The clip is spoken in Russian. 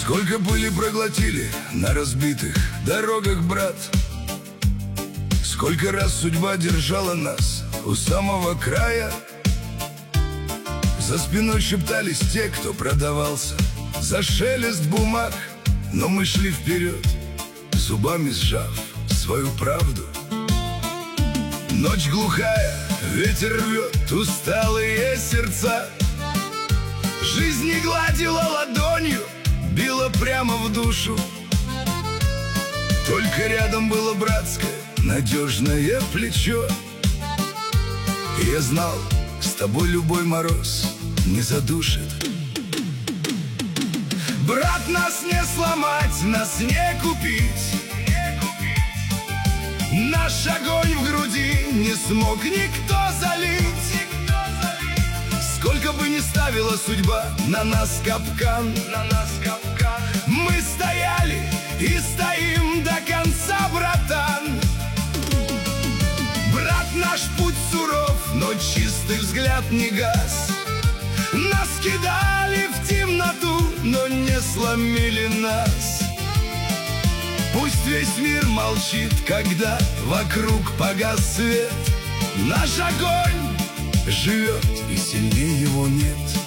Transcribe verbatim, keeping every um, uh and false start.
Сколько пыли проглотили на разбитых дорогах, брат. Сколько раз судьба держала нас у самого края. За спиной шептались те, кто продавался за шелест бумаг, но мы шли вперед, зубами сжав свою правду. Ночь глухая, ветер рвет усталые сердца. Жизнь не гладила ладонью, била прямо в душу. Только рядом было братское, надежное плечо. И я знал, с тобой любой мороз не задушит. Брат, нас не сломать, нас не купить. Наш огонь в груди не смог никто залить. Сколько бы ни ставила судьба на нас капкан, на нас капкан, мы стояли и стоим до конца, братан. Брат, наш путь суров, но чистый взгляд не гас. Нас кидали в темноту, но не сломили нас. Пусть весь мир молчит, когда вокруг погас свет. Наш огонь живет, и сильнее его нет.